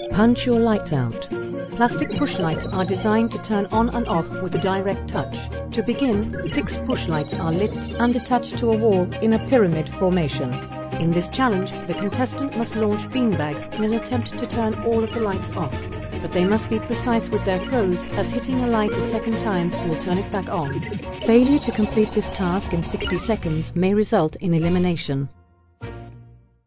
Punch your lights out. Plastic push lights are designed to turn on and off with a direct touch. To begin, 6 push lights are lit and attached to a wall in a pyramid formation. In this challenge, the contestant must launch beanbags in an attempt to turn all of the lights off. But they must be precise with their throws, as hitting a light a second time will turn it back on. Failure to complete this task in 60 seconds may result in elimination.